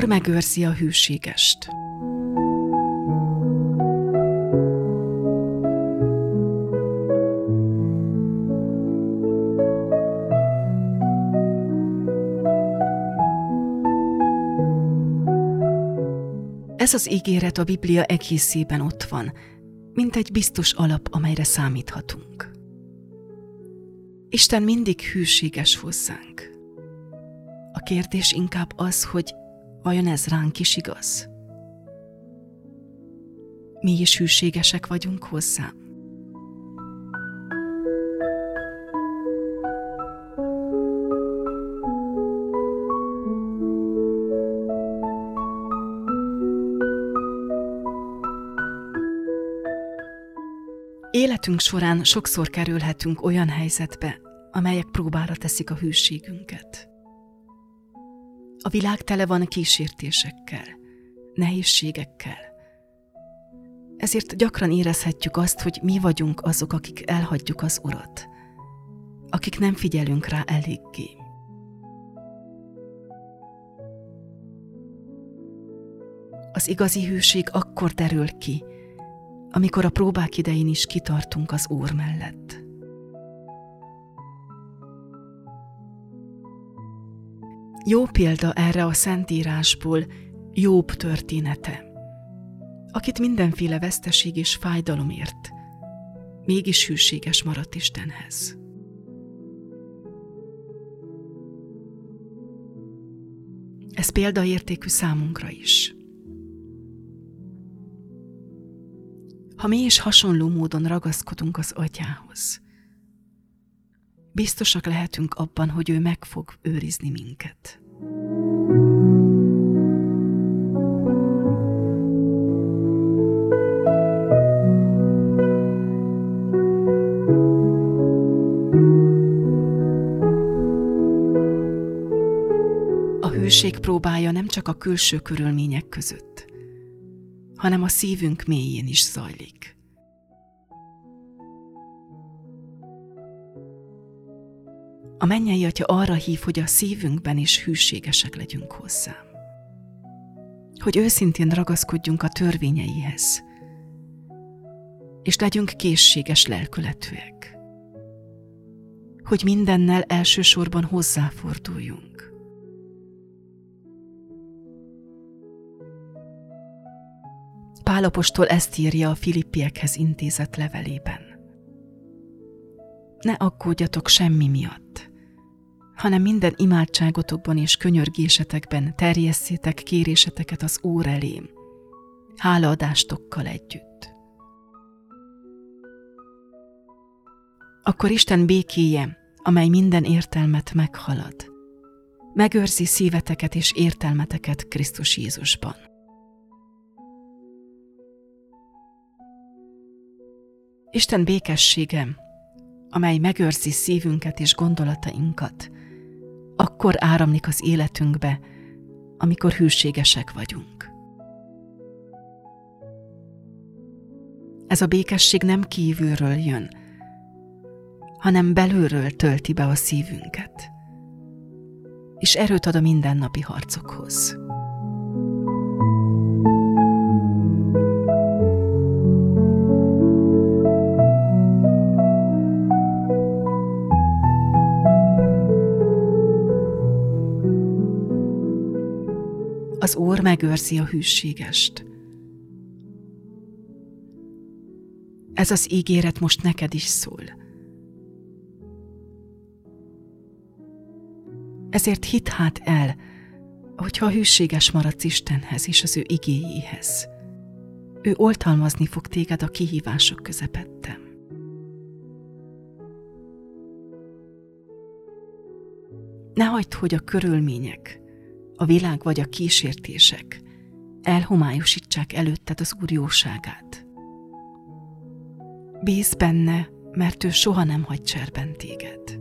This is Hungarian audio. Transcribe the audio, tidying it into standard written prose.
megőrzi a hűségest. Ez az ígéret a Biblia egészében ott van, mint egy biztos alap, amelyre számíthatunk. Isten mindig hűséges hozzánk. A kérdés inkább az, hogy vajon ez ránk is igaz? Mi is hűségesek vagyunk hozzá? Életünk során sokszor kerülhetünk olyan helyzetbe, amelyek próbára teszik a hűségünket. A világ tele van kísértésekkel, nehézségekkel. Ezért gyakran érezhetjük azt, hogy mi vagyunk azok, akik elhagyjuk az Urat, akik nem figyelünk rá eléggé. Az igazi hűség akkor derül ki, amikor a próbák idején is kitartunk az Úr mellett. Jó példa erre a Szentírásból Jób története, akit mindenféle veszteség és fájdalom ért, mégis hűséges maradt Istenhez. Ez példaértékű számunkra is. Ha mi is hasonló módon ragaszkodunk az Atyához, biztosak lehetünk abban, hogy ő meg fog őrizni minket. A hűség próbája nem csak a külső körülmények között, hanem a szívünk mélyén is zajlik. A mennyei Atya arra hív, hogy a szívünkben is hűségesek legyünk hozzá. Hogy őszintén ragaszkodjunk a törvényeihez, és legyünk készséges lelkületűek. Hogy mindennel elsősorban hozzáforduljunk. Pál apostol ezt írja a Filippiekhez intézett levelében. Ne aggódjatok semmi miatt, hanem minden imádságotokban és könyörgésetekben terjesszétek kéréseteket az Úr elém, hálaadástokkal együtt. Akkor Isten békéje, amely minden értelmet meghalad, megőrzi szíveteket és értelmeteket Krisztus Jézusban. Isten békessége, amely megőrzi szívünket és gondolatainkat, akkor áramlik az életünkbe, amikor hűségesek vagyunk. Ez a békesség nem kívülről jön, hanem belülről tölti be a szívünket, és erőt ad a mindennapi harcokhoz. Az Úr megőrzi a hűségest. Ez az ígéret most neked is szól. Ezért hidd hát el, hogyha hűséges maradsz Istenhez és az ő igéjéhez. Ő oltalmazni fog téged a kihívások közepette. Ne hagyd, hogy a körülmények, a világ vagy a kísértések elhomályosítsák előtted az Úr jóságát. Bízz benne, mert ő soha nem hagy cserben téged.